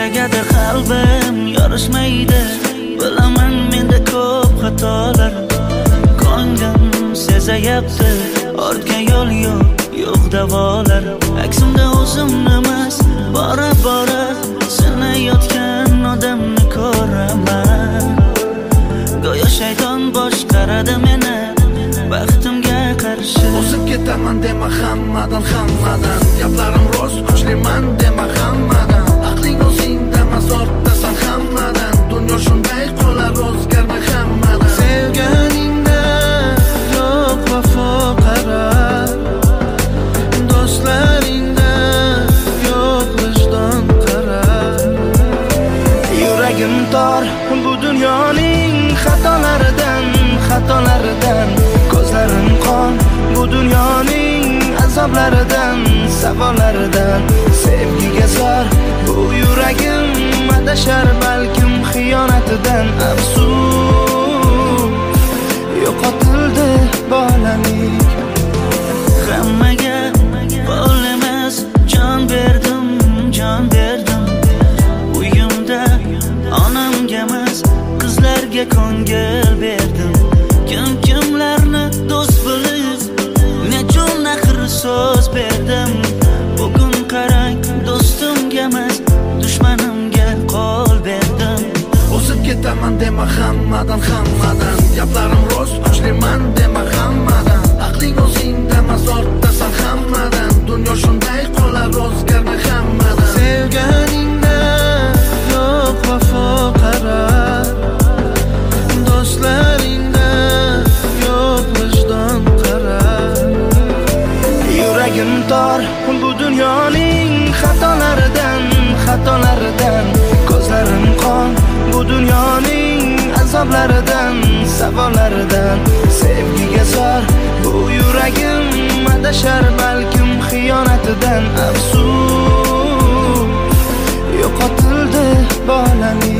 Negadir qalbim yorishmaydi, bilaman menda ko'p xatolar. Ko'nglim sezayapti, ortga yo'l yo'q davolar. Aksimda o'zimni emas, bora sinayotgan odamni ko'raman. Go'yo shayton boshqaradi meni baxtimga qarshi. O'zib ketaman dema hammadan gaplarim rost, kuchliman dema hammadan. Aqling o'zingda emas, ortdasan hammadan. Dunyo shunday qolar, o'zgarma hammadan. Sevganingda yo'q vafo qarar, do'stlaringda yo'q vijdon qarar. Yuragim tor bu dunyoning xatolaridan, ko'zlarim qon bu dunyoning azoblaridan, savollaridan. Sevgiga zor bu yuragim adashar, balkim xiyonatidan. Afsus, yo'qotildi bolalik. Hammaga bol emas, jon berdim. Uyimda onamga emas, qizlarga ko'ngil berdim. Kimlarni do'st bilib, nechun axir so'z berdim. Bugun qarang, do'stimga emas, dushmanimga qo'l berdim. O'zib ketaman dema hammadan gaplarim rost, kuchliman dema hammadan. Aqling o'zingda emas, ortdasan hammadan. Dunyo shunday qolar, o'zgarma hammadan. Sevganingda yo'q vafo qarar, do'stlaringda yo'q vijdon qarar. Yuragim tor bu dunyoning xatolaridan, ko'zlarim qon bu dunyoning azoblaridan, savollaridan. Sevgiga zor bu yuragim adashar, balkim xiyonatidan. Afsus, yo'qotildi bolalik.